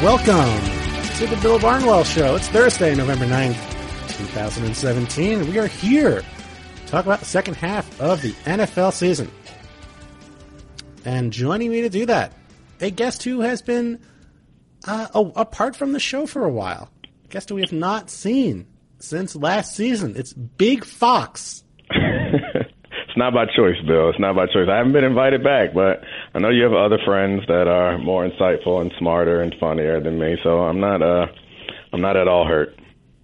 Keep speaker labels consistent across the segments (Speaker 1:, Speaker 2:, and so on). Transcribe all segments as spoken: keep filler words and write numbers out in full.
Speaker 1: Welcome to the Bill Barnwell Show. It's Thursday, November ninth, twenty seventeen. We are here to talk about the second half of the N F L season. And joining me to do that, a guest who has been uh, apart from the show for a while. A guest who we have not seen since last season. It's Big Fox.
Speaker 2: It's not by choice, Bill. It's not by choice. I haven't been invited back, but I know you have other friends that are more insightful and smarter and funnier than me, so I'm not uh, I'm not at all hurt.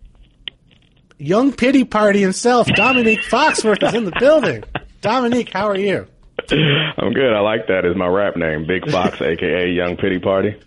Speaker 1: Young pity party himself, Dominique Foxworth, is in the building. Dominique, how are you?
Speaker 2: I'm good. I like that as my rap name, Big Fox, a k a. Young Pity Party.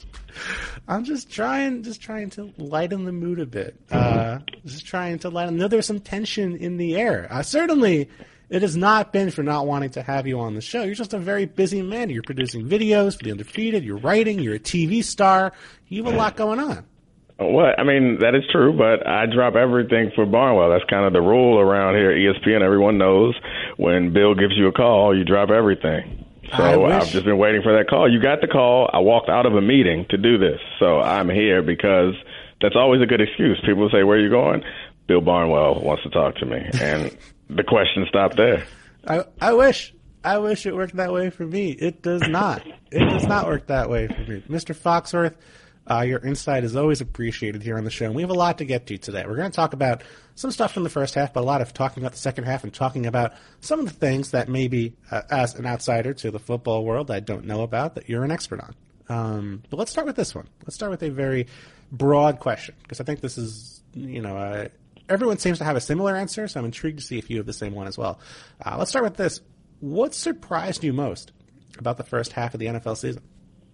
Speaker 1: I'm just trying just trying to lighten the mood a bit. Uh, just trying to lighten. I know there's some tension in the air. Uh, certainly, it has not been for not wanting to have you on the show. You're just a very busy man. You're producing videos for The Undefeated. You're writing. You're a T V star. You have a lot going on.
Speaker 2: What? I mean, that is true, but I drop everything for Barnwell. That's kind of the rule around here at E S P N. Everyone knows when Bill gives you a call, you drop everything. So I've just been waiting for that call. You got the call. I walked out of a meeting to do this. So I'm here because that's always a good excuse. People say, where are you going? Bill Barnwell wants to talk to me. And the question stopped there.
Speaker 1: I, I wish. I wish it worked that way for me. It does not. It does not work that way for me. Mister Foxworth, uh, your insight is always appreciated here on the show. And we have a lot to get to today. We're going to talk about some stuff from the first half, but a lot of talking about the second half and talking about some of the things that maybe, uh, as an outsider to the football world, I don't know about that you're an expert on. Um, but let's start with this one. Let's start with a very broad question, because I think this is, you know, uh, everyone seems to have a similar answer, so I'm intrigued to see if you have the same one as well. Uh, let's start with this. What surprised you most about the first half of the N F L season?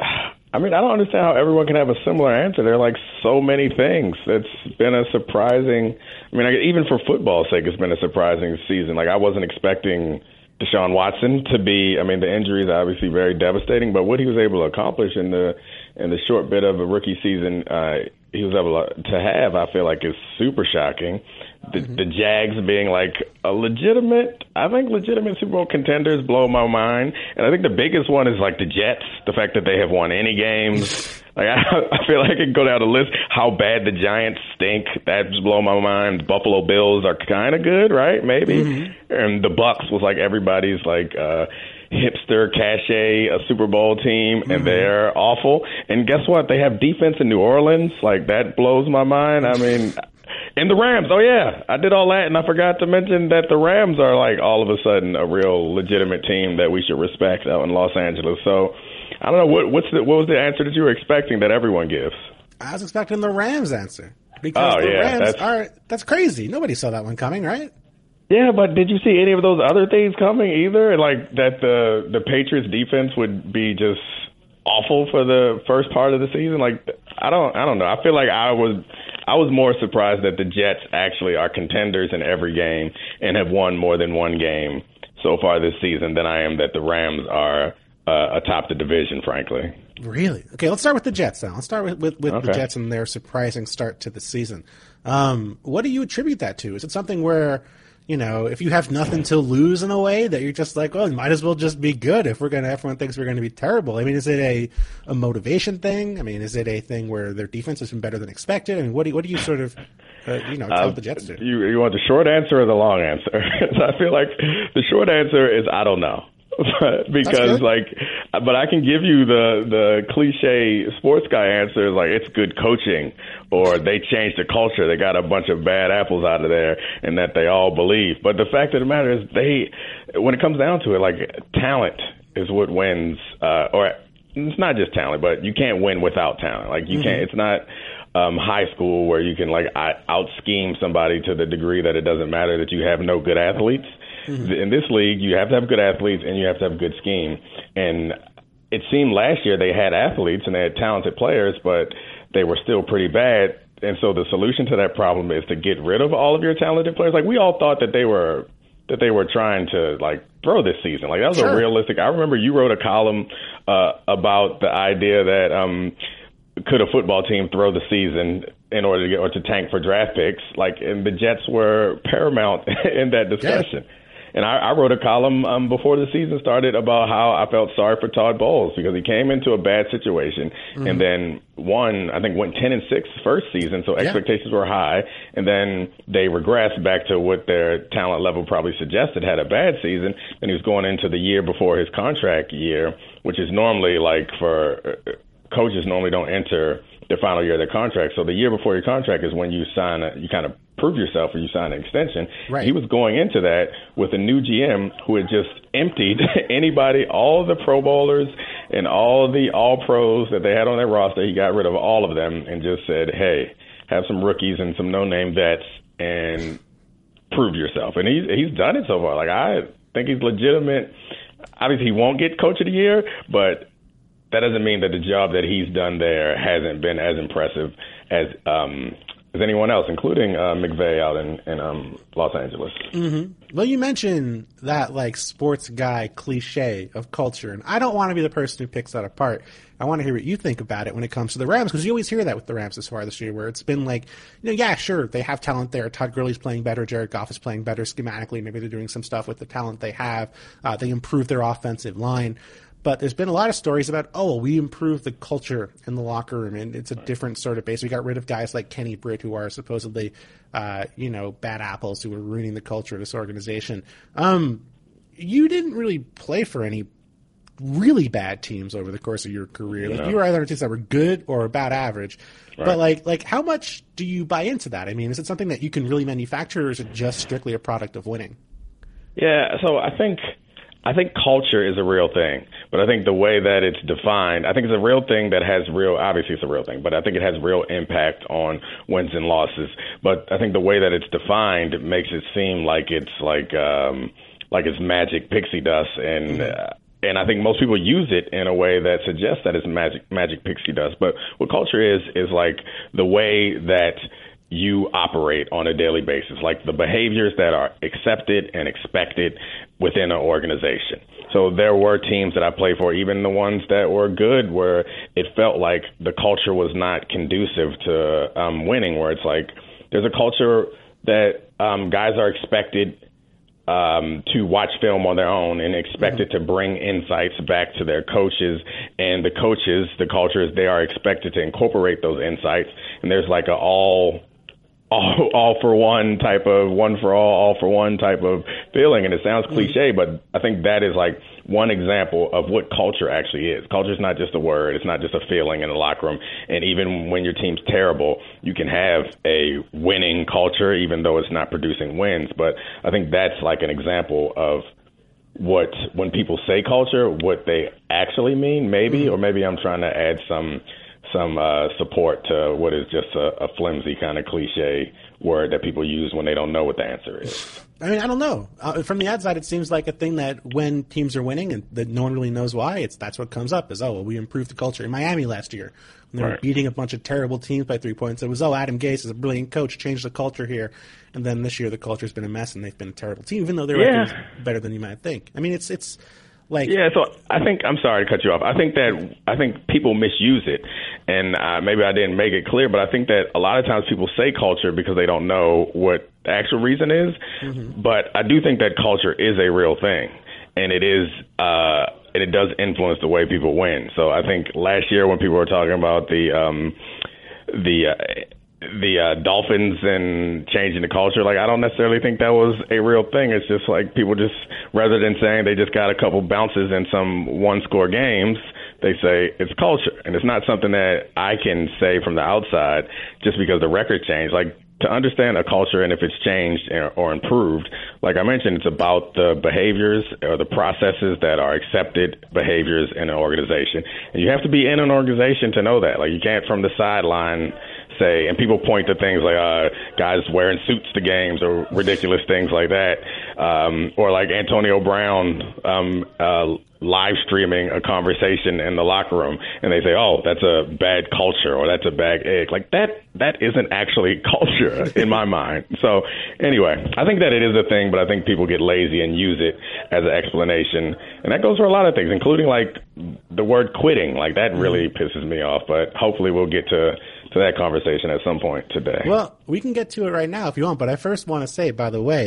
Speaker 2: I mean, I don't understand how everyone can have a similar answer. There are like so many things. It's been a surprising, I mean, even for football's sake, it's been a surprising season. Like, I wasn't expecting Deshaun Watson to be, I mean, the injury is obviously very devastating, but what he was able to accomplish in the in the short bit of a rookie season uh, he was able to have, I feel like, is super shocking. The, mm-hmm. the Jags being like a legitimate, I think legitimate Super Bowl contenders blow my mind. And I think the biggest one is like the Jets, the fact that they have won any games. Like I, I feel like I can go down the list. How bad the Giants stink, that just blow my mind. Buffalo Bills are kind of good, right? Maybe. Mm-hmm. And the Bucks was like everybody's like uh, hipster cachet, a Super Bowl team, and mm-hmm. they're awful. And guess what? They have defense in New Orleans. Like that blows my mind. I mean. And the Rams, oh yeah, I did all that, and I forgot to mention that the Rams are like all of a sudden a real legitimate team that we should respect out in Los Angeles. So I don't know what what's the, what was the answer that you were expecting that everyone gives?
Speaker 1: I was expecting the Rams answer because
Speaker 2: oh,
Speaker 1: the
Speaker 2: yeah,
Speaker 1: Rams
Speaker 2: that's,
Speaker 1: are that's crazy. Nobody saw that one coming, right?
Speaker 2: Yeah, but did you see any of those other things coming either? Like that the the Patriots defense would be just awful for the first part of the season. Like I don't I don't know. I feel like I was. I was more surprised that the Jets actually are contenders in every game and have won more than one game so far this season than I am that the Rams are uh, atop the division, frankly.
Speaker 1: Really? Okay, let's start with the Jets now. Let's start with, with, with okay. the Jets and their surprising start to the season. Um, what do you attribute that to? Is it something where, you know, if you have nothing to lose in a way that you're just like, well, it might as well just be good if we're going to, everyone thinks we're going to be terrible. I mean, is it a, a motivation thing? I mean, is it a thing where their defense has been better than expected? I mean, what do you, what do you sort of, uh, you know, tell uh, the Jets to do?
Speaker 2: You, you want the short answer or the long answer? So I feel like the short answer is I don't know. Because like, but I can give you the the cliche sports guy answer like it's good coaching or they changed the culture. They got a bunch of bad apples out of there and that they all believe. But the fact of the matter is they, when it comes down to it, like talent is what wins. Uh, or it's not just talent, but you can't win without talent. Like you mm-hmm. can't. It's not um, high school where you can like out scheme somebody to the degree that it doesn't matter that you have no good athletes. Mm-hmm. In this league, you have to have good athletes and you have to have good scheme. And it seemed last year they had athletes and they had talented players, but they were still pretty bad. And so the solution to that problem is to get rid of all of your talented players. Like we all thought that they were that they were trying to like throw this season. Like that was sure. a realistic. I remember you wrote a column uh, about the idea that um, could a football team throw the season in order to get or to tank for draft picks? Like, and the Jets were paramount in that discussion.
Speaker 1: Yeah.
Speaker 2: and I, I wrote a column um, before the season started about how I felt sorry for Todd Bowles because he came into a bad situation mm-hmm. and then won, I think went ten and six first season, so expectations yeah. were high, and then they regressed back to what their talent level probably suggested, had a bad season, and he was going into the year before his contract year, which is normally like for uh, coaches normally don't enter their final year of their contract. So the year before your contract is when you sign a, you kind of prove yourself or you sign an extension.
Speaker 1: Right.
Speaker 2: He was going into that with a new G M who had just emptied anybody, all the Pro Bowlers and all the All Pros that they had on their roster. He got rid of all of them and just said, hey, have some rookies and some no-name vets and prove yourself. And he's, he's done it so far. Like, I think he's legitimate. Obviously, he won't get Coach of the Year, but that doesn't mean that the job that he's done there hasn't been as impressive as um, as anyone else, including uh, McVay out in, in um, Los Angeles.
Speaker 1: Mm-hmm. Well, you mentioned that like sports guy cliche of culture, and I don't want to be the person who picks that apart. I want to hear what you think about it when it comes to the Rams, because you always hear that with the Rams this far this year, where it's been like, you know, yeah, sure, they have talent there. Todd Gurley's playing better. Jared Goff is playing better schematically. Maybe they're doing some stuff with the talent they have. Uh, they improved their offensive line. But there's been a lot of stories about, oh, well, we improved the culture in the locker room, and it's a different sort of base. We got rid of guys like Kenny Britt, who are supposedly, uh, you know, bad apples who are ruining the culture of this organization. Um, you didn't really play for any really bad teams over the course of your career. Like, you were either on teams that were good or about average. Right. But, like, like, how much do you buy into that? I mean, is it something that you can really manufacture, or is it just strictly a product of winning?
Speaker 2: Yeah, so I think – I think culture is a real thing, but I think the way that it's defined, I think it's a real thing that has real, obviously it's a real thing, but I think it has real impact on wins and losses. But I think the way that it's defined makes it seem like it's like, um, like it's magic pixie dust. And, uh, and I think most people use it in a way that suggests that it's magic, magic pixie dust. But what culture is, is like the way that you operate on a daily basis, like the behaviors that are accepted and expected within an organization. So there were teams that I played for, even the ones that were good, where it felt like the culture was not conducive to um, winning, where it's like there's a culture that um, guys are expected um, to watch film on their own and expected mm-hmm. to bring insights back to their coaches. And the coaches, the culture is they are expected to incorporate those insights. And there's like a all All, all for one type of one for all, all for one type of feeling. And it sounds cliche, but I think that is like one example of what culture actually is. Culture is not just a word. It's not just a feeling in the locker room. And even when your team's terrible, you can have a winning culture, even though it's not producing wins. But I think that's like an example of what, when people say culture, what they actually mean, maybe, or maybe I'm trying to add some some uh, support to what is just a, a flimsy kind of cliche word that people use when they don't know what the answer is.
Speaker 1: I mean, I don't know. Uh, from the outside, it seems like a thing that when teams are winning and that no one really knows why, it's that's what comes up is, oh, well, we improved the culture. In Miami last year, when they right. were beating a bunch of terrible teams by three points, it was, oh, Adam Gase is a brilliant coach, changed the culture here. And then this year, the culture's been a mess, and they've been a terrible team, even though their
Speaker 2: yeah.
Speaker 1: record is better than you might think. I mean, it's it's like...
Speaker 2: Yeah, so I think, I'm sorry to cut you off. I think that, I think people misuse it, and uh, maybe I didn't make it clear, but I think that a lot of times people say culture because they don't know what the actual reason is, mm-hmm. but I do think that culture is a real thing, and it is, uh, and it does influence the way people win. So I think last year when people were talking about the, um, the, uh, the uh, Dolphins and changing the culture, like I don't necessarily think that was a real thing. It's just like people just, rather than saying they just got a couple bounces in some one-score games, they say it's culture. And it's not something that I can say from the outside just because the record changed. Like, to understand a culture and if it's changed or improved, like I mentioned, it's about the behaviors or the processes that are accepted behaviors in an organization. And you have to be in an organization to know that. Like, you can't from the sideline say, and people point to things like uh, guys wearing suits to games or ridiculous things like that, um, or like Antonio Brown um, uh, live streaming a conversation in the locker room, and they say, oh, that's a bad culture or that's a bad egg. Like, that that isn't actually culture in my mind. So anyway, I think that it is a thing, but I think people get lazy and use it as an explanation. And that goes for a lot of things, including like the word quitting. Like, that really pisses me off, but hopefully we'll get to to that conversation at some point today.
Speaker 1: Well, we can get to it right now if you want, but I first want to say, by the way,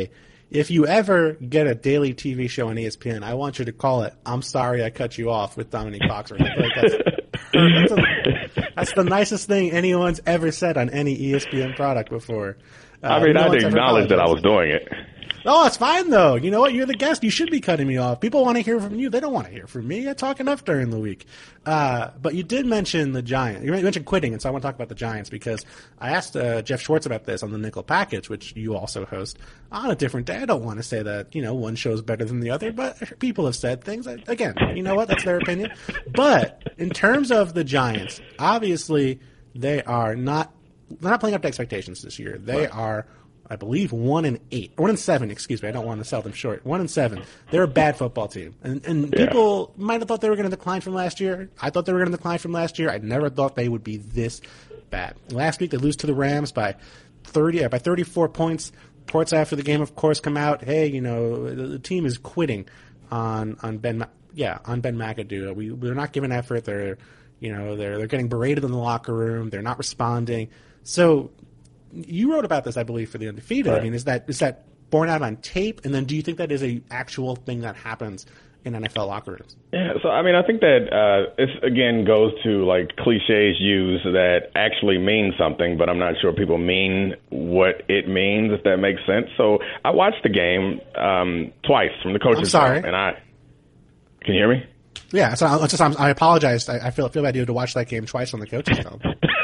Speaker 1: if you ever get a daily T V show on E S P N, I want you to call it "I'm Sorry I Cut You Off" with Dominique Foxworth. I feel like that's, that's, a, that's the nicest thing anyone's ever said on any E S P N product before. Uh,
Speaker 2: I mean,
Speaker 1: no
Speaker 2: I had to acknowledge that I was doing it.
Speaker 1: Oh, it's fine, though. You know what? You're the guest. You should be cutting me off. People want to hear from you. They don't want to hear from me. I talk enough during the week. Uh, but you did mention the Giants. You mentioned quitting, and so I want to talk about the Giants because I asked uh, Jeff Schwartz about this on the Nickel Package, which you also host, on a different day. I don't want to say that, you know, one show is better than the other, but people have said things. Again, you know what? That's their opinion. But in terms of the Giants, obviously they are not, they're not playing up to expectations this year. They right. are I believe one and eight, one and seven. Excuse me, I don't want to sell them short. One and seven. They're a bad football team, and and yeah. people might have thought they were going to decline from last year. I thought they were going to decline from last year. I never thought they would be this bad. Last week they lose to the Rams by thirty, uh, by thirty-four points. Reports after the game, of course, come out. Hey, you know the, the team is quitting on on Ben. Yeah, on Ben McAdoo. We we're not giving effort. They're you know they're they're getting berated in the locker room. They're not responding. So. You wrote about this, I believe, for the Undefeated. Right. I mean, is that is that borne out on tape? And then do you think that is a actual thing that happens in N F L locker rooms?
Speaker 2: Yeah, so I mean, I think that uh, this, again, goes to, like, cliches used that actually mean something, but I'm not sure people mean what it means, if that makes sense. So I watched the game um, twice from the coach's
Speaker 1: I'm sorry.
Speaker 2: room, and I – can you hear me?
Speaker 1: Yeah, so I, just, I apologize. I, I feel, feel bad you had to watch that game twice on the coach's film.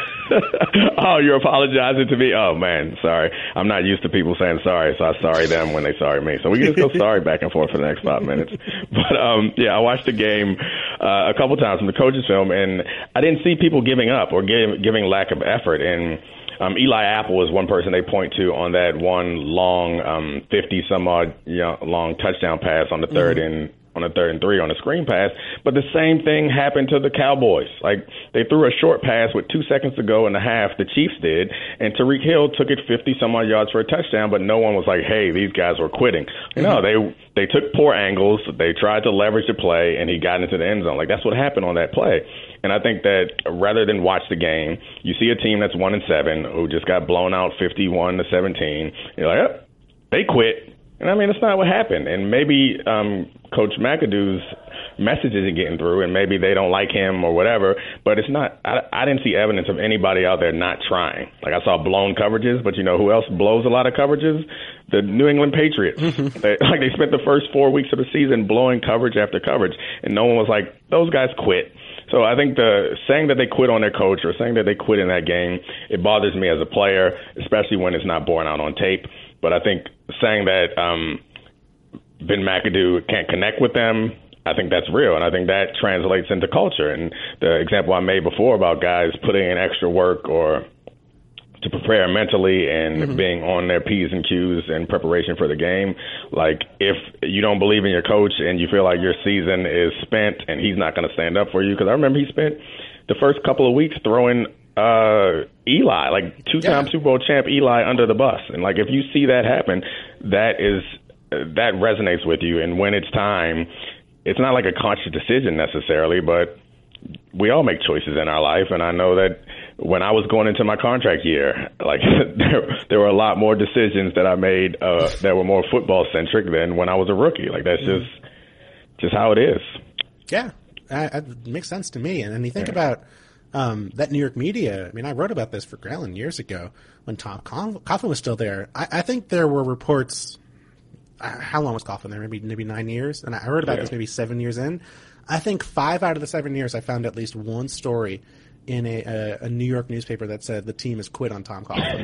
Speaker 2: Oh, you're apologizing to me? Oh, man, sorry. I'm not used to people saying sorry, so I sorry them when they sorry me. So we can just go sorry back and forth for the next five minutes. But, um, yeah, I watched the game uh, a couple times from the coach's film, and I didn't see people giving up or give, giving lack of effort. And um, Eli Apple was one person they point to on that one long um, fifty-some-odd you know, long touchdown pass on the third mm-hmm. and on a third and three on a screen pass. But the same thing happened to the Cowboys. Like, they threw a short pass with two seconds to go in the half, the Chiefs did, and Tyreek Hill took it fifty-some-odd yards for a touchdown, but no one was like, hey, these guys were quitting. Mm-hmm. No, they they took poor angles, they tried to leverage the play, and he got into the end zone. Like, that's what happened on that play. And I think that rather than watch the game, you see a team that's one and seven who just got blown out fifty-one to seventeen. You're like, oh, they quit. And I mean, that's not what happened. And maybe um, Coach McAdoo's message isn't getting through, and maybe they don't like him or whatever. But it's not. I, I didn't see evidence of anybody out there not trying. Like, I saw blown coverages, but you know who else blows a lot of coverages? The New England Patriots. they, like they spent the first four weeks of the season blowing coverage after coverage, and no one was like, those guys quit. So I think the saying that they quit on their coach or saying that they quit in that game, it bothers me as a player, especially when it's not borne out on tape. But I think saying that um, Ben McAdoo can't connect with them, I think that's real, and I think that translates into culture. And the example I made before about guys putting in extra work or to prepare mentally and mm-hmm. being on their P's and Q's in preparation for the game, like if you don't believe in your coach and you feel like your season is spent and he's not going to stand up for you, because I remember he spent the first couple of weeks throwing uh, Eli, like two-time yeah. Super Bowl champ Eli, under the bus. And like if you see that happen, that is that resonates with you. And when it's time, it's not like a conscious decision necessarily, but we all make choices in our life. And I know that when I was going into my contract year, like there, there were a lot more decisions that I made uh, that were more football centric than when I was a rookie. Like that's just just how it is.
Speaker 1: Yeah, uh, it makes sense to me. And then you think yeah. about um, that New York media. I mean, I wrote about this for Grelin years ago when Tom Coughlin was still there. I, I think there were reports. Uh, how long was Coughlin there? Maybe maybe nine years. And I wrote about yeah. this maybe seven years in. I think five out of the seven years, I found at least one story in a, a, a New York newspaper that said the team has quit on Tom Coughlin.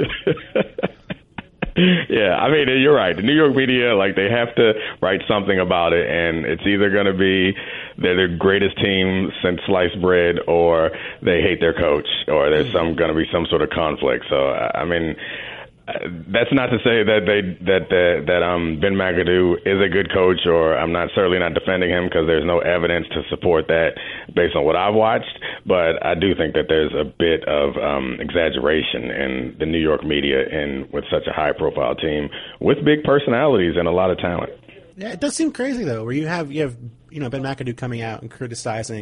Speaker 2: Yeah, I mean, you're right. The New York media, like, they have to write something about it, and it's either going to be they're the greatest team since sliced bread, or they hate their coach, or there's some going to be some sort of conflict. So, I mean, that's not to say that they that that, that um Ben McAdoo is a good coach, or I'm not certainly not defending him because there's no evidence to support that based on what I've watched. But I do think that there's a bit of um, exaggeration in the New York media, and with such a high-profile team with big personalities and a lot of talent.
Speaker 1: Yeah, it does seem crazy though, where you have you have you know Ben McAdoo coming out and criticizing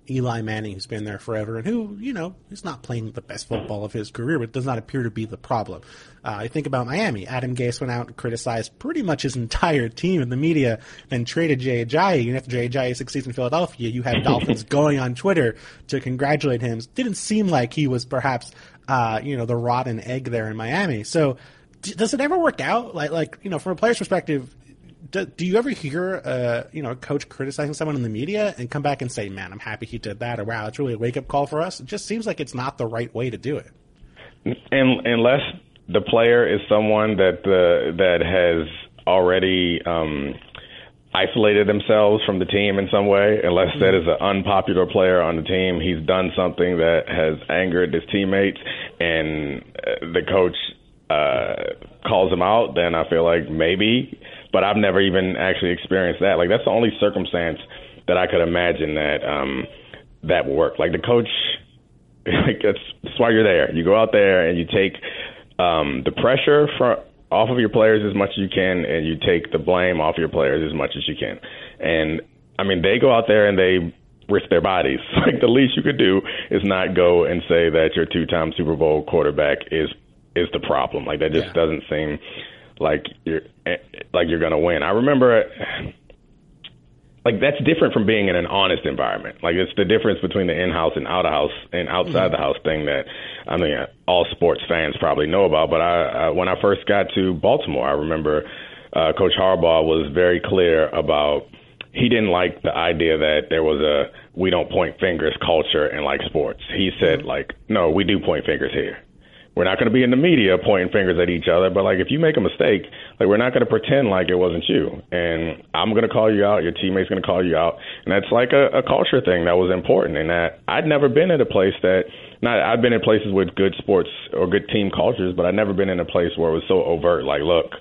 Speaker 1: Eli Manning, who's been there forever and who, you know, is not playing the best football of his career, but does not appear to be the problem. Uh, I think about Miami. Adam Gase went out and criticized pretty much his entire team in the media and traded Jay Ajayi. And after Jay Ajayi succeeds in Philadelphia, you had Dolphins going on Twitter to congratulate him. It didn't seem like he was perhaps, uh, you know, the rotten egg there in Miami. So d- does it ever work out? Like, like, you know, from a player's perspective, Do, do you ever hear, uh, you know, a coach criticizing someone in the media and come back and say, man, I'm happy he did that, or wow, it's really a wake-up call for us? It just seems like it's not the right way to do it.
Speaker 2: And, unless the player is someone that uh, that has already um, isolated themselves from the team in some way, unless mm-hmm. that is an unpopular player on the team, he's done something that has angered his teammates, and the coach uh, calls him out, then I feel like maybe – but I've never even actually experienced that. Like, that's the only circumstance that I could imagine that um, that would work. Like, the coach, like that's, that's why you're there. You go out there and you take um, the pressure from off of your players as much as you can, and you take the blame off your players as much as you can. And, I mean, they go out there and they risk their bodies. Like, the least you could do is not go and say that your two-time Super Bowl quarterback is is the problem. Like, that just yeah. doesn't seem like you're like you're gonna win. I remember, like, that's different from being in an honest environment. Like, it's the difference between the in-house and out-of-house and outside mm-hmm. the house thing that I mean all sports fans probably know about. But I, uh, when I first got to Baltimore, I remember uh, Coach Harbaugh was very clear about he didn't like the idea that there was a we don't point fingers culture in like sports. He said, like, no, we do point fingers here. We're not going to be in the media pointing fingers at each other, but, like, if you make a mistake, like, we're not going to pretend like it wasn't you. And I'm going to call you out. Your teammate's going to call you out. And that's like a, a culture thing that was important. And that I'd never been at a place that not I've been in places with good sports or good team cultures, but I've never been in a place where it was so overt, like, look,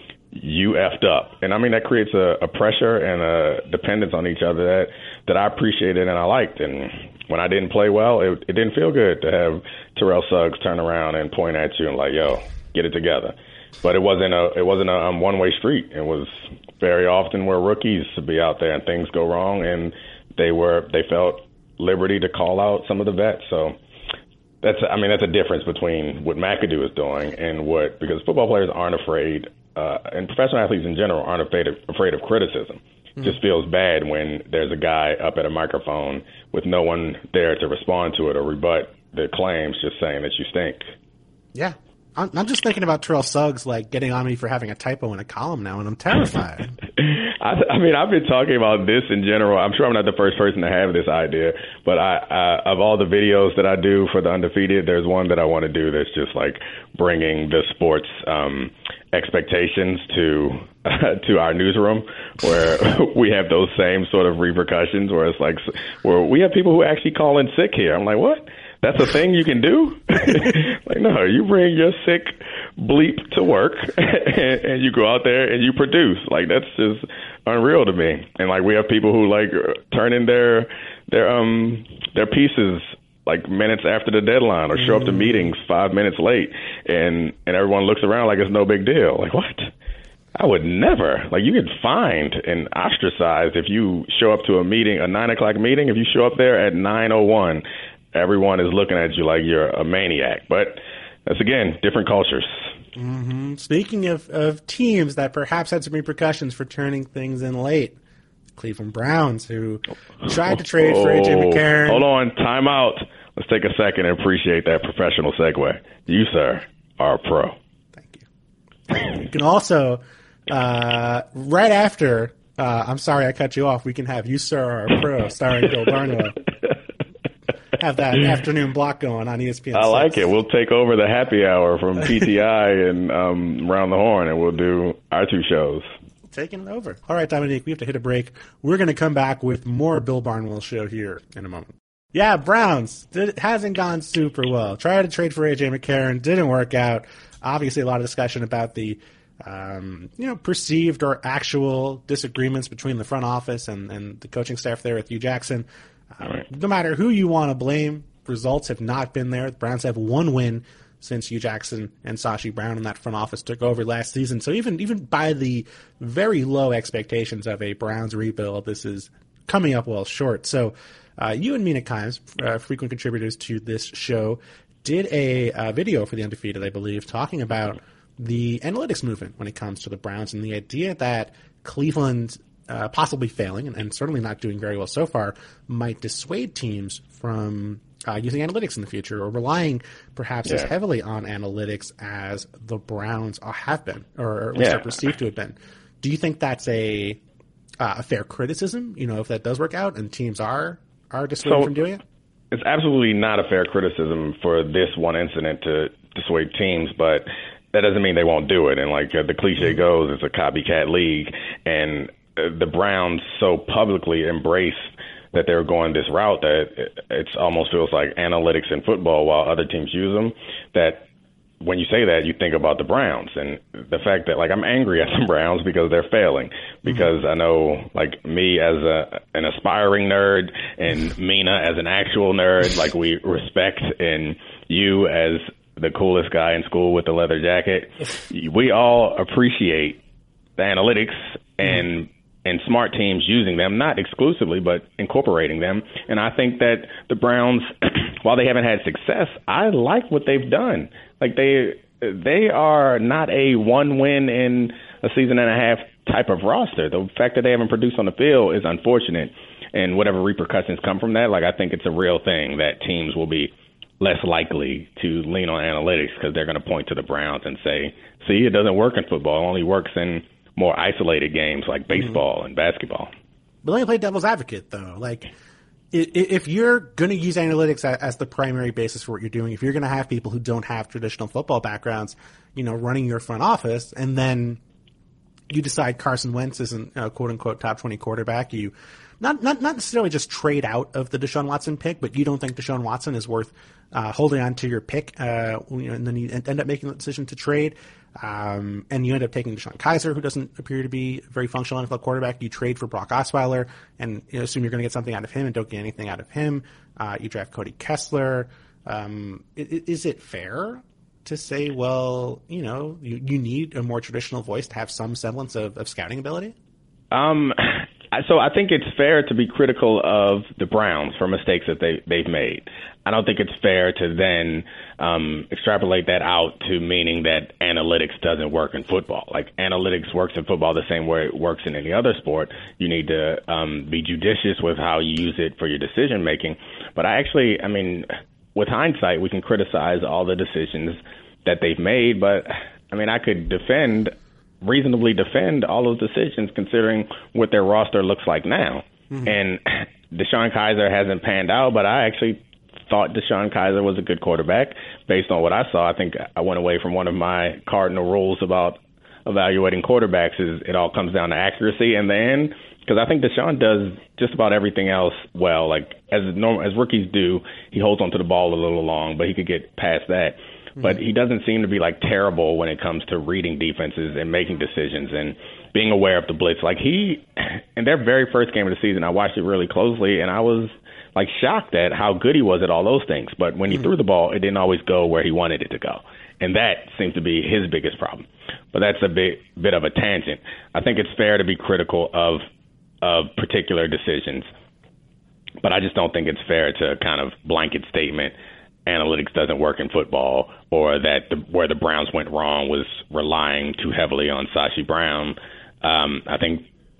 Speaker 2: you effed up. And, I mean, that creates a, a pressure and a dependence on each other that, that I appreciated and I liked. And when I didn't play well, it, it didn't feel good to have Terrell Suggs turn around and point at you and like, yo, get it together. But it wasn't a it wasn't a um, one-way street. It was very often where rookies to be out there and things go wrong, and they were they felt liberty to call out some of the vets. So that's I mean that's a difference between what McAdoo is doing and what because football players aren't afraid, uh, and professional athletes in general aren't afraid of, afraid of criticism. Mm-hmm. Just feels bad when there's a guy up at a microphone with no one there to respond to it or rebut the claims, just saying that you stink.
Speaker 1: Yeah. I'm, I'm just thinking about Terrell Suggs, like, getting on me for having a typo in a column now, and I'm terrified.
Speaker 2: I, I mean, I've been talking about this in general. I'm sure I'm not the first person to have this idea, but I, I of all the videos that I do for the Undefeated, there's one that I want to do that's just, like, bringing the sports um, expectations to uh, to our newsroom, where we have those same sort of repercussions, where it's like, where we have people who actually call in sick here. I'm like, what? That's a thing you can do? Like, no, you bring your sick bleep to work and, and you go out there and you produce. Like, that's just unreal to me. And, like, we have people who, like, turn in their their um their pieces like minutes after the deadline or show up to meetings five minutes late, and and everyone looks around like it's no big deal. Like, what? I would never. Like, you get fined and ostracized if you show up to a meeting, a nine o'clock meeting. If you show up there at nine oh one, everyone is looking at you like you're a maniac. But that's, again, different cultures.
Speaker 1: Mm-hmm. Speaking of, of teams that perhaps had some repercussions for turning things in late, Cleveland Browns, who tried to trade for A J McCarron.
Speaker 2: Hold on, time out. Let's take a second and appreciate that professional segue. You, sir, are a pro.
Speaker 1: Thank you. You can also, uh, right after, uh, I'm sorry I cut you off, we can have You, Sir, Are a Pro, starring Bill Barnwell. Have that afternoon block going on E S P N.
Speaker 2: I like it. We'll take over the happy hour from P T I and um, Round the Horn, and we'll do our two shows.
Speaker 1: Taking it over. All right, Dominique, we have to hit a break. We're going to come back with more Bill Barnwell show here in a moment. Yeah, Browns. It hasn't gone super well. Tried to trade for A J McCarron. Didn't work out. Obviously, a lot of discussion about the um, you know, perceived or actual disagreements between the front office and, and the coaching staff there with Hugh Jackson. Uh, right. No matter who you want to blame, results have not been there. The Browns have one win since Hugh Jackson and Sashi Brown in that front office took over last season. So even even by the very low expectations of a Browns rebuild, this is coming up well short. So uh, you and Mina Kimes, uh, frequent contributors to this show, did a uh, video for The Undefeated, I believe, talking about the analytics movement when it comes to the Browns and the idea that Cleveland uh, possibly failing and, and certainly not doing very well so far might dissuade teams from uh, using analytics in the future or relying perhaps yeah. as heavily on analytics as the Browns have been, or at least yeah. are perceived to have been. Do you think that's a uh, a fair criticism, you know, if that does work out and teams are, are dissuaded so, from doing it?
Speaker 2: It's absolutely not a fair criticism for this one incident to dissuade teams, but that doesn't mean they won't do it. And like uh, the cliche goes, it's a copycat league, and uh, the Browns so publicly embrace that they're going this route that it it's almost feels like analytics in football while other teams use them, that when you say that, you think about the Browns and the fact that, like, I'm angry at the Browns because they're failing, because mm-hmm. I know, like, me as a an aspiring nerd and Mina as an actual nerd, like, we respect, and you as the coolest guy in school with the leather jacket, we all appreciate the analytics and and smart teams using them, not exclusively, but incorporating them. And I think that the Browns, while they haven't had success, I like what they've done. Like, they they are not a one win in a season and a half type of roster. The fact that they haven't produced on the field is unfortunate, and whatever repercussions come from that, like, I think it's a real thing that teams will be less likely to lean on analytics because they're going to point to the Browns and say, see, it doesn't work in football. It only works in more isolated games like baseball mm-hmm. and basketball.
Speaker 1: But let me play devil's advocate, though. Like, if you're going to use analytics as the primary basis for what you're doing, if you're going to have people who don't have traditional football backgrounds, you know, running your front office, and then you decide Carson Wentz isn't a quote unquote top twenty quarterback, you not not not necessarily just trade out of the Deshaun Watson pick, but you don't think Deshaun Watson is worth uh, holding on to your pick, uh, and then you end up making the decision to trade. Um, and you end up taking DeShone Kizer, who doesn't appear to be a very functional N F L quarterback. You trade for Brock Osweiler and you know, assume you're going to get something out of him and don't get anything out of him. Uh, you draft Cody Kessler. Um, is it fair to say, well, you know, you, you need a more traditional voice to have some semblance of, of scouting ability?
Speaker 2: Um, so I think it's fair to be critical of the Browns for mistakes that they, they've made. I don't think it's fair to then um, extrapolate that out to meaning that analytics doesn't work in football. Like, analytics works in football the same way it works in any other sport. You need to um, be judicious with how you use it for your decision making. But I actually, I mean, with hindsight, we can criticize all the decisions that they've made. But, I mean, I could defend, reasonably defend all those decisions considering what their roster looks like now. Mm-hmm. And DeShone Kizer hasn't panned out, but I actually thought DeShone Kizer was a good quarterback based on what I saw. I think I went away from one of my cardinal rules about evaluating quarterbacks is it all comes down to accuracy in the end, because I think DeShone does just about everything else well. Like, as normal, as rookies do, he holds onto the ball a little long, but he could get past that. Mm-hmm. But he doesn't seem to be, like, terrible when it comes to reading defenses and making decisions and being aware of the blitz. Like, he, in their very first game of the season, I watched it really closely, and I was like shocked at how good he was at all those things. But when he mm-hmm. threw the ball, it didn't always go where he wanted it to go. And that seems to be his biggest problem. But that's a bit bit of a tangent. I think it's fair to be critical of of particular decisions, but I just don't think it's fair to kind of blanket statement analytics doesn't work in football, or that the, where the Browns went wrong was relying too heavily on Sashi Brown. Um, I think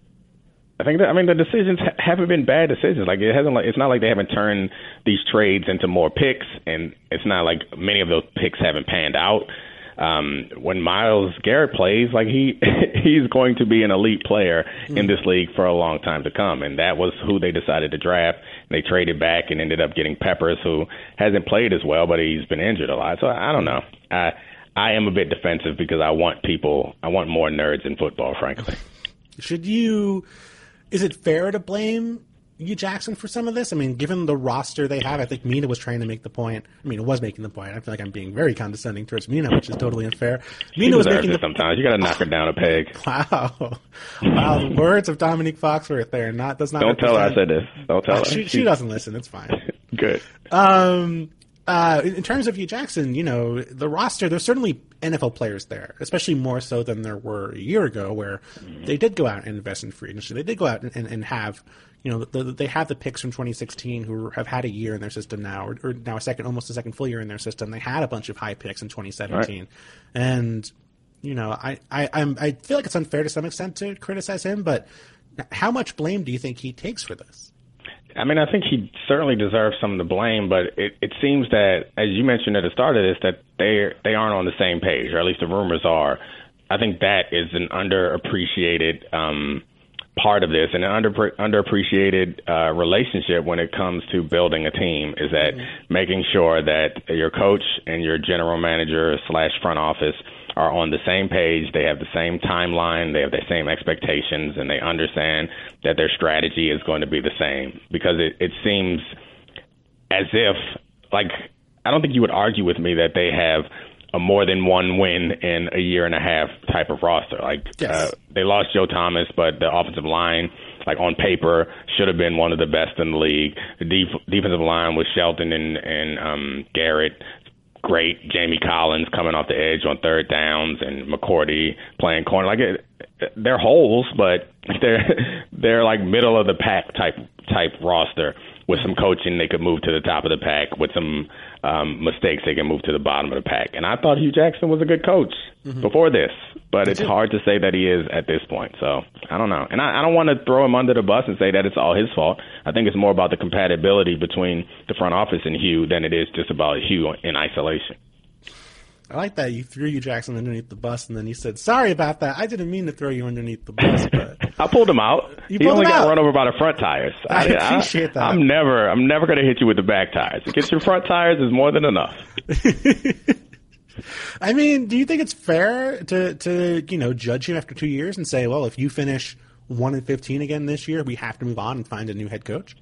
Speaker 2: I think that, I mean, the decisions ha- haven't been bad decisions. Like, it hasn't, like, it's not like they haven't turned these trades into more picks, and it's not like many of those picks haven't panned out. Um, when Myles Garrett plays, like, he he's going to be an elite player mm. in this league for a long time to come, and that was who they decided to draft. They traded back and ended up getting Peppers, who hasn't played as well, but he's been injured a lot. So I don't know. I I am a bit defensive because I want people, I want more nerds in football, frankly.
Speaker 1: Should you? Is it fair to blame Hugh Jackson for some of this? I mean, given the roster they have, I think Mina was trying to make the point. I mean, it was making the point. I feel like I'm being very condescending towards Mina, which is totally unfair. Mina was making
Speaker 2: it
Speaker 1: the
Speaker 2: sometimes. You got to knock her down a peg.
Speaker 1: Wow, wow! The words of Dominique Foxworth there. Not does not.
Speaker 2: Don't tell her I said this. Don't tell
Speaker 1: oh,
Speaker 2: her.
Speaker 1: She, she doesn't listen. It's fine.
Speaker 2: Good.
Speaker 1: Um, Uh, in terms of Hugh Jackson, you know, the roster, there's certainly N F L players there, especially more so than there were a year ago, where mm-hmm. they did go out and invest in free agency. They did go out and, and, and have, you know, the, they have the picks from twenty sixteen who have had a year in their system now, or, or now a second, almost a second full year in their system. They had a bunch of high picks in twenty seventeen. Right. And, you know, I, I, I'm, I feel like it's unfair to some extent to criticize him, but how much blame do you think he takes for this?
Speaker 2: I mean, I think he certainly deserves some of the blame, but it, it seems that, as you mentioned at the start of this, that they they aren't on the same page, or at least the rumors are. I think that is an underappreciated um, part of this, and an under underappreciated uh, relationship when it comes to building a team, is that mm-hmm. making sure that your coach and your general manager slash front office are on the same page, they have the same timeline, they have the same expectations, and they understand that their strategy is going to be the same. Because it, it seems as if, like, I don't think you would argue with me that they have a more than one win in a year and a half type of roster. Like, yes. uh, they lost Joe Thomas, but the offensive line, like on paper, should have been one of the best in the league. The def- defensive line was Shelton and, and um, Garrett. Great. Jamie Collins coming off the edge on third downs, and McCourty playing corner. Like it, they're holes, but they're they're like middle of the pack type type roster. With some coaching, they could move to the top of the pack. With some um, mistakes, they can move to the bottom of the pack. And I thought Hugh Jackson was a good coach mm-hmm. before this, but it's hard to say that he is at this point. So I don't know. And I, I don't want to throw him under the bus and say that it's all his fault. I think it's more about the compatibility between the front office and Hugh than it is just about Hugh in isolation.
Speaker 1: I like that you threw Hugh Jackson underneath the bus, and then you said, "Sorry about that. I didn't mean to throw you underneath the bus." But
Speaker 2: I pulled him out.
Speaker 1: You
Speaker 2: he only
Speaker 1: got
Speaker 2: out. run over by the front tires.
Speaker 1: I, I appreciate I, that.
Speaker 2: I'm never, I'm never going to hit you with the back tires. To get your front tires is more than enough.
Speaker 1: I mean, do you think it's fair to, to you know, judge him after two years and say, well, if you finish one and fifteen again this year, we have to move on and find a new head coach?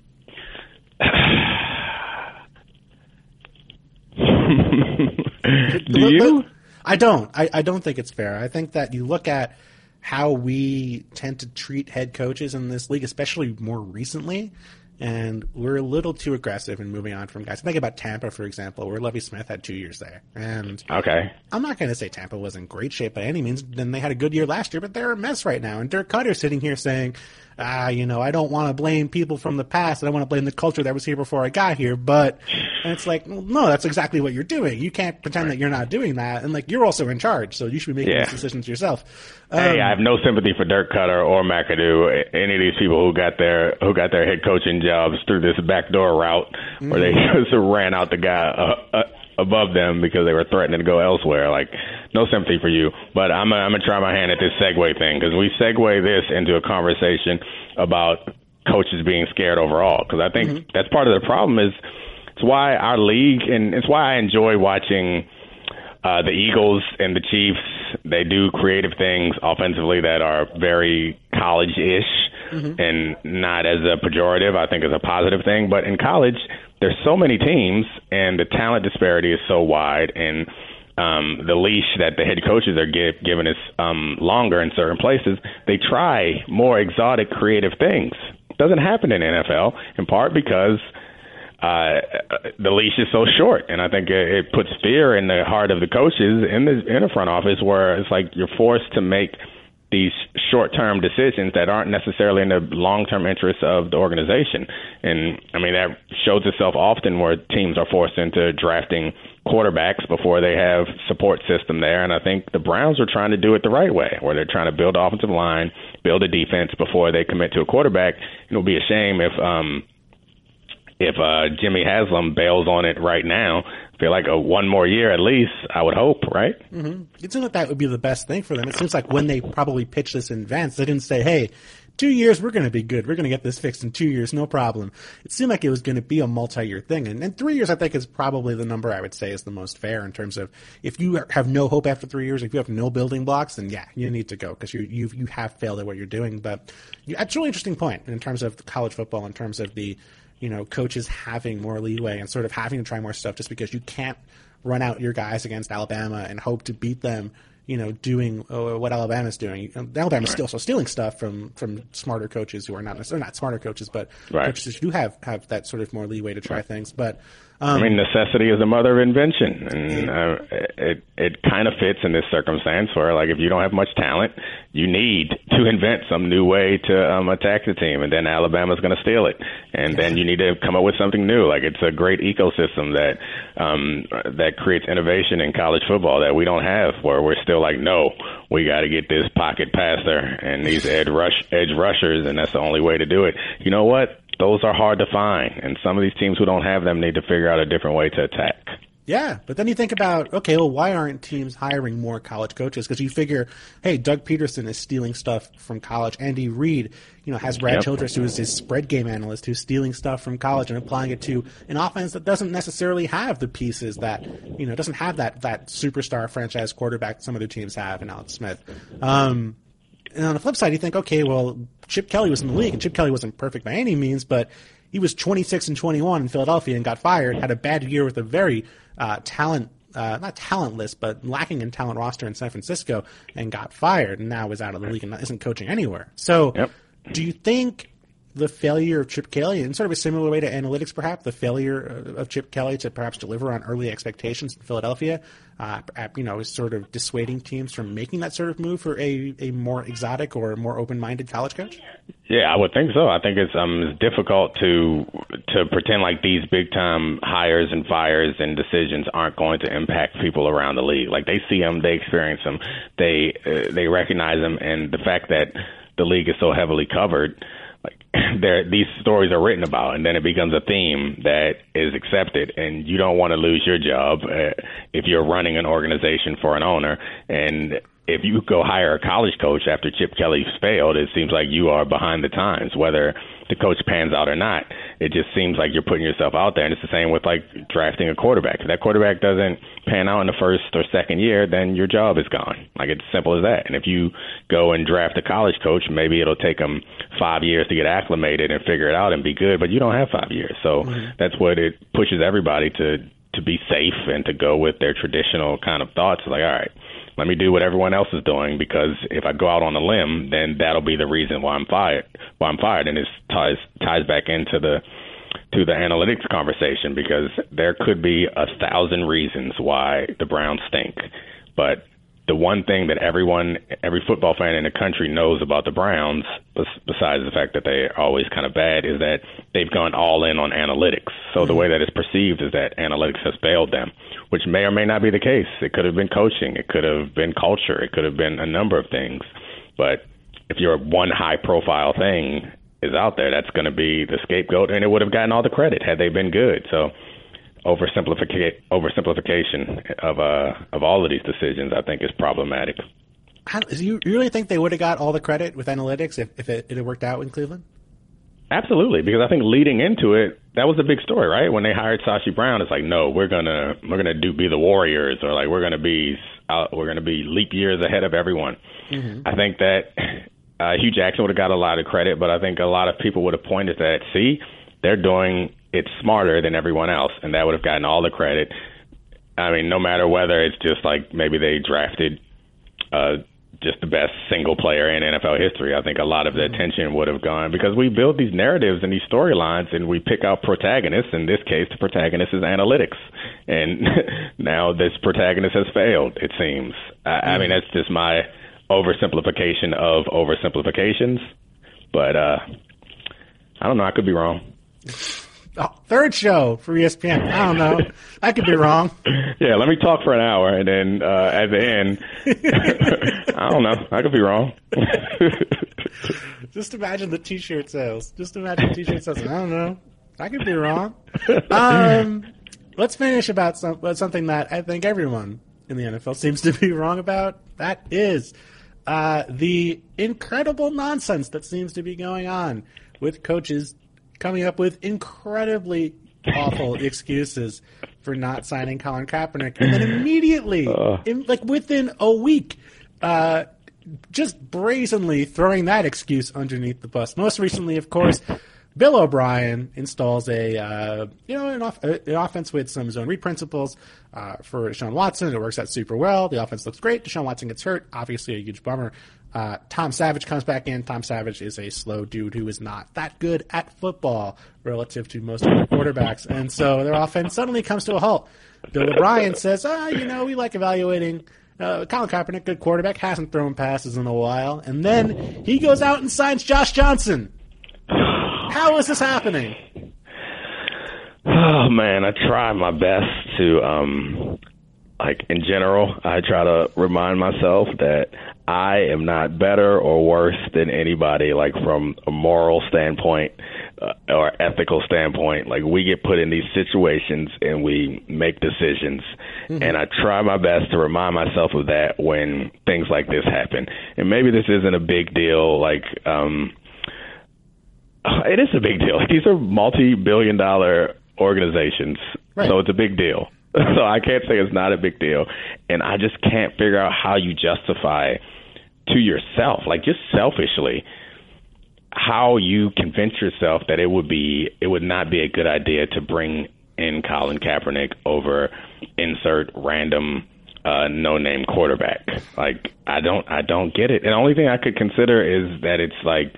Speaker 2: Do you?
Speaker 1: I don't. I, I don't think it's fair. I think that you look at how we tend to treat head coaches in this league, especially more recently, and we're a little too aggressive in moving on from guys. Think about Tampa, for example, where Lovie Smith had two years there. And
Speaker 2: okay.
Speaker 1: I'm not going to say Tampa was in great shape by any means. Then they had a good year last year, but they're a mess right now. And Dirk Cutter's sitting here saying, ah, you know, I don't want to blame people from the past. I don't want to blame the culture that was here before I got here. But and it's like, well, no, that's exactly what you're doing. You can't pretend that you're not doing that. And like, you're also in charge, so you should be making yeah. these decisions yourself. Um,
Speaker 2: hey, I have no sympathy for Dirk Cutter or McAdoo, any of these people who got their who got their head coaching jobs through this backdoor route, mm-hmm. where they just ran out the guy uh, uh, above them because they were threatening to go elsewhere. Like, no sympathy for you. But I'm gonna, I'm gonna try my hand at this segue thing, because we segue this into a conversation about coaches being scared overall. Because I think mm-hmm. that's part of the problem. Is it's why our league, and it's why I enjoy watching uh, the Eagles and the Chiefs. They do creative things offensively that are very college-ish mm-hmm. and not as a pejorative. I think is a positive thing. But in college, there's so many teams, and the talent disparity is so wide, and um, the leash that the head coaches are give, given is um, longer in certain places. They try more exotic, creative things. It doesn't happen in N F L, in part because uh, the leash is so short, and I think it, it puts fear in the heart of the coaches in the in the front office, where it's like you're forced to make these short-term decisions that aren't necessarily in the long-term interests of the organization. And, I mean, that shows itself often where teams are forced into drafting quarterbacks before they have support system there. And I think the Browns are trying to do it the right way, where they're trying to build an offensive line, build a defense before they commit to a quarterback. It'll be a shame if um, if uh, Jimmy Haslam bails on it right now. I feel like a one more year at least, I would hope, right?
Speaker 1: Mm-hmm. It seems like that would be the best thing for them. It seems like when they probably pitched this in advance, they didn't say, hey, two years, we're going to be good. We're going to get this fixed in two years, no problem. It seemed like it was going to be a multi-year thing. And, and three years, I think, is probably the number I would say is the most fair in terms of if you have no hope after three years, if you have no building blocks, then yeah, you need to go because you you you have failed at what you're doing. But you, it's a really interesting point in terms of college football, in terms of the, you know, coaches having more leeway and sort of having to try more stuff just because you can't run out your guys against Alabama and hope to beat them, you know, doing uh, what Alabama's doing. Alabama's
Speaker 2: right.
Speaker 1: still so stealing stuff from, from smarter coaches who are not necessarily not smarter coaches, but
Speaker 2: right.
Speaker 1: coaches who do have, have that sort of more leeway to try
Speaker 2: right.
Speaker 1: things. But
Speaker 2: Um, I mean, necessity is the mother of invention, and uh, it it kind of fits in this circumstance where, like, if you don't have much talent, you need to invent some new way to um, attack the team, and then Alabama's going to steal it, and then you need to come up with something new. Like, it's a great ecosystem that um, that creates innovation in college football that we don't have, where we're still like, no, we got to get this pocket passer and these edge rush edge rushers, and that's the only way to do it. You know what? Those are hard to find, and some of these teams who don't have them need to figure out a different way to attack.
Speaker 1: Yeah, but then you think about, okay, well, why aren't teams hiring more college coaches? Because you figure, hey, Doug Peterson is stealing stuff from college. Andy Reid, you know, has Brad yep. Childress, who is his spread game analyst, who's stealing stuff from college and applying it to an offense that doesn't necessarily have the pieces that, you know, doesn't have that that superstar franchise quarterback some other teams have in Alex Smith. Um, and on the flip side, you think, okay, well, Chip Kelly was in the league, and Chip Kelly wasn't perfect by any means, but he was twenty-six and twenty-one in Philadelphia and got fired, had a bad year with a very uh, talent, uh, not talentless, but lacking in talent roster in San Francisco, and got fired, and now is out of the league and isn't coaching anywhere. So yep. do you think the failure of Chip Kelly, in sort of a similar way to analytics perhaps, the failure of Chip Kelly to perhaps deliver on early expectations in Philadelphia, uh, you know, is sort of dissuading teams from making that sort of move for a, a more exotic or more open-minded college coach?
Speaker 2: Yeah, I would think so. I think it's um it's difficult to to pretend like these big-time hires and fires and decisions aren't going to impact people around the league. Like, they see them, they experience them, they uh, they recognize them, and the fact that the league is so heavily covered, like, there, these stories are written about, and then it becomes a theme that is accepted, and you don't want to lose your job uh, if you're running an organization for an owner. And if you go hire a college coach after Chip Kelly's failed, it seems like you are behind the times, whether the coach pans out or not. It just seems like you're putting yourself out there, and it's the same with, like, drafting a quarterback. If that quarterback doesn't pan out in the first or second year, then your job is gone. Like, it's simple as that. And if you go and draft a college coach, maybe it'll take them five years to get acclimated and figure it out and be good, but you don't have five years. So mm-hmm. that's what it pushes everybody to to be safe and to go with their traditional kind of thoughts. Like, all right, let me do what everyone else is doing, because if I go out on a limb, then that'll be the reason why I'm fired. Why I'm fired, and it ties ties back into the to the analytics conversation, because there could be a thousand reasons why the Browns stink, but the one thing that everyone, every football fan in the country knows about the Browns, besides the fact that they're always kind of bad, is that they've gone all in on analytics. So mm-hmm. the way that it's perceived is that analytics has failed them, which may or may not be the case. It could have been coaching. It could have been culture. It could have been a number of things. But if your one high-profile thing is out there, that's going to be the scapegoat, and it would have gotten all the credit had they been good. So oversimplification oversimplification of uh of all of these decisions, I think, is problematic.
Speaker 1: How, do you really think they would have got all the credit with analytics if, if it, it had worked out in Cleveland?
Speaker 2: Absolutely, because I think leading into it, that was a big story, right? When they hired Sashi Brown, it's like, no, we're gonna we're gonna do be the Warriors, or like we're gonna be uh, we're gonna be leap years ahead of everyone. Mm-hmm. I think that uh, Hugh Jackson would have got a lot of credit, but I think a lot of people would have pointed to that. See, they're doing it smarter than everyone else, and that would have gotten all the credit. I mean, no matter whether it's just like maybe they drafted uh, just the best single player in N F L history, I think a lot of the attention would have gone, because we build these narratives and these storylines, and we pick out protagonists. In this case, the protagonist is analytics, and now this protagonist has failed, it seems. I, I mean, that's just my oversimplification of oversimplifications, but uh, I don't know. I could be wrong.
Speaker 1: Oh, third show for E S P N. I don't know. I could be wrong.
Speaker 2: Yeah, let me talk for an hour, and then uh, at the end, I don't know. I could be wrong.
Speaker 1: Just imagine the T-shirt sales. Just imagine the T-shirt sales. I don't know. I could be wrong. Um, let's finish about some, something that I think everyone in the N F L seems to be wrong about. That is uh, the incredible nonsense that seems to be going on with coaches coming up with incredibly awful excuses for not signing Colin Kaepernick, and then immediately, uh. in, like within a week, uh, just brazenly throwing that excuse underneath the bus. Most recently, of course, Bill O'Brien installs a uh, you know an, off- an offense with some zone read principles uh, for Deshaun Watson. It works out super well. The offense looks great. Deshaun Watson gets hurt. Obviously, a huge bummer. Uh, Tom Savage comes back in. Tom Savage is a slow dude who is not that good at football relative to most other quarterbacks. And so their offense suddenly comes to a halt. Bill O'Brien says, ah, you know, we like evaluating uh, Colin Kaepernick, good quarterback, hasn't thrown passes in a while. And then he goes out and signs Josh Johnson. How is this happening?
Speaker 2: Oh, man, I try my best to, um, like, in general, I try to remind myself that I am not better or worse than anybody, like, from a moral standpoint uh, or ethical standpoint. Like, we get put in these situations and we make decisions. Mm-hmm. And I try my best to remind myself of that when things like this happen. And maybe this isn't a big deal, like, um, it is a big deal. Like, these are multi-billion dollar organizations, right. So it's a big deal. So I can't say it's not a big deal. And I just can't figure out how you justify to yourself, like just selfishly, how you convince yourself that it would be, it would not be a good idea to bring in Colin Kaepernick over insert random uh, no-name quarterback. Like, I don't, I don't get it. And the only thing I could consider is that it's like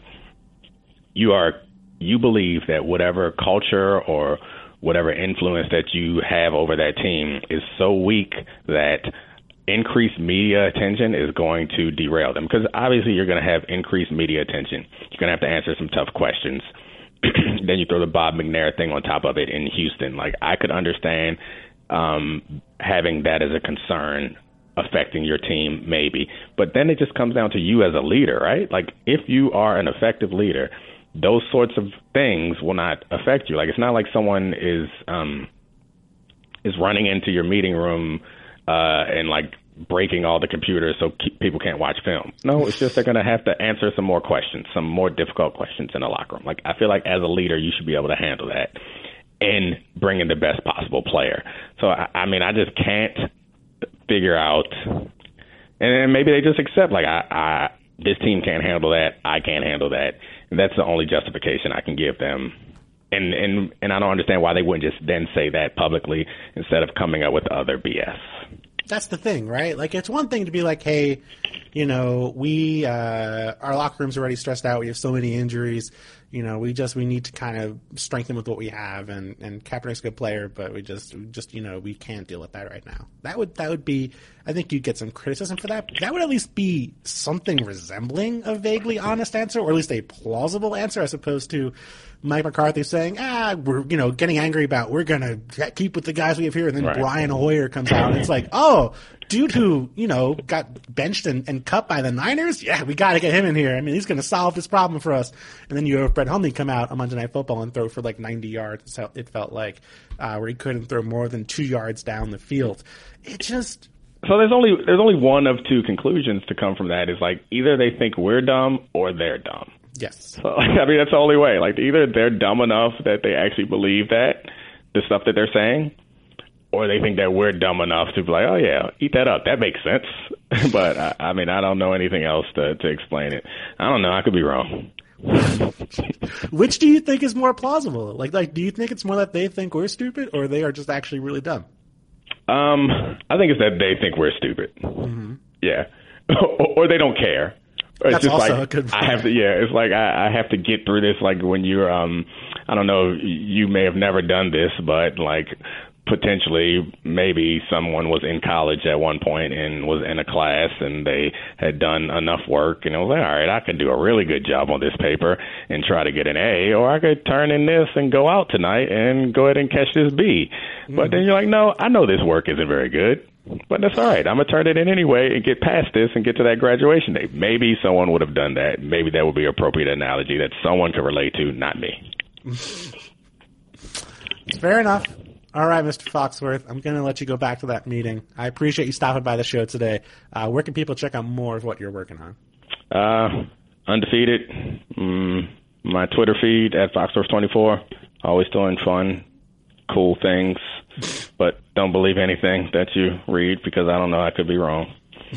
Speaker 2: you are, you believe that whatever culture or whatever influence that you have over that team is so weak that increased media attention is going to derail them. Because obviously you're going to have increased media attention. You're going to have to answer some tough questions. Then you throw the Bob McNair thing on top of it in Houston. Like, I could understand um, having that as a concern affecting your team, maybe. But then it just comes down to you as a leader, right? Like, if you are an effective leader, those sorts of things will not affect you. Like, it's not like someone is um, is running into your meeting room uh, and, like, breaking all the computers so ke- people can't watch film. No, it's just they're going to have to answer some more questions, some more difficult questions in the locker room. Like, I feel like as a leader, you should be able to handle that and bring in the best possible player. So, I, I mean, I just can't figure out, and maybe they just accept, like, I, I this team can't handle that, I can't handle that. And that's the only justification I can give them. And, and and I don't understand why they wouldn't just then say that publicly instead of coming up with other B S.
Speaker 1: That's the thing, right? Like, it's one thing to be like, hey, you know, we, uh, our locker room's already stressed out. We have so many injuries. You know, we just, we need to kind of strengthen with what we have. And, and Kaepernick's a good player, but we just, just, you know, we can't deal with that right now. That would, that would be, I think you'd get some criticism for that. That would at least be something resembling a vaguely honest answer, or at least a plausible answer, as opposed to Mike McCarthy saying, ah, we're, you know, getting angry about, we're going to keep with the guys we have here. And then right. Brian Hoyer comes out and it's like, oh, dude who, you know, got benched and, and cut by the Niners? Yeah, we got to get him in here. I mean, he's going to solve this problem for us. And then you have Brett Hundley come out on Monday Night Football and throw for like ninety yards. So it felt like, uh, where he couldn't throw more than two yards down the field. It just...
Speaker 2: So there's only there's only one of two conclusions to come from that. Is like either they think we're dumb or they're dumb.
Speaker 1: Yes.
Speaker 2: So, like, I mean, that's the only way. Like, either they're dumb enough that they actually believe that, the stuff that they're saying, or they think that we're dumb enough to be like, oh, yeah, eat that up. That makes sense. But, I, I mean, I don't know anything else to, to explain it. I don't know. I could be wrong.
Speaker 1: Which do you think is more plausible? Like, like, do you think it's more that they think we're stupid, or they are just actually really dumb?
Speaker 2: Um, I think it's that they think we're stupid.
Speaker 1: Mm-hmm.
Speaker 2: Yeah. or, or they don't care. It's
Speaker 1: That's
Speaker 2: just
Speaker 1: also
Speaker 2: like,
Speaker 1: a good point.
Speaker 2: I have to, yeah, it's like I, I have to get through this. Like when you're, um, I don't know, you may have never done this, but like potentially maybe someone was in college at one point and was in a class and they had done enough work and it was like, all right, I could do a really good job on this paper and try to get an A, or I could turn in this and go out tonight and go ahead and catch this B. Mm-hmm. But then you're like, no, I know this work isn't very good. But that's all right. I'm going to turn it in anyway and get past this and get to that graduation day. Maybe someone would have done that. Maybe that would be an appropriate analogy that someone could relate to, not me.
Speaker 1: Fair enough. All right, Mister Foxworth, I'm going to let you go back to that meeting. I appreciate you stopping by the show today. Uh, where can people check out more of what you're working on?
Speaker 2: Uh, undefeated. Mm, my Twitter feed at Foxworth twenty-four. Always doing fun, cool things. But don't believe anything that you read because I don't know. I could be wrong.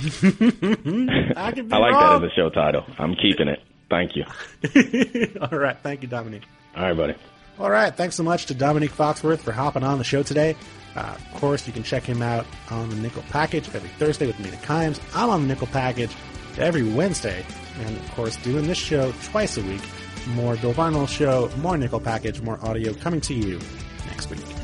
Speaker 1: I could be
Speaker 2: I like
Speaker 1: wrong.
Speaker 2: that as a show title. I'm keeping it. Thank you.
Speaker 1: All right. Thank you, Dominique.
Speaker 2: All right, buddy.
Speaker 1: All right. Thanks so much to Dominique Foxworth for hopping on the show today. Uh, of course, you can check him out on the Nickel Package every Thursday with Mina Kimes. I'm on the Nickel Package to every Wednesday. And, of course, doing this show twice a week. More Bill Vinyl Show, more Nickel Package, more audio coming to you next week.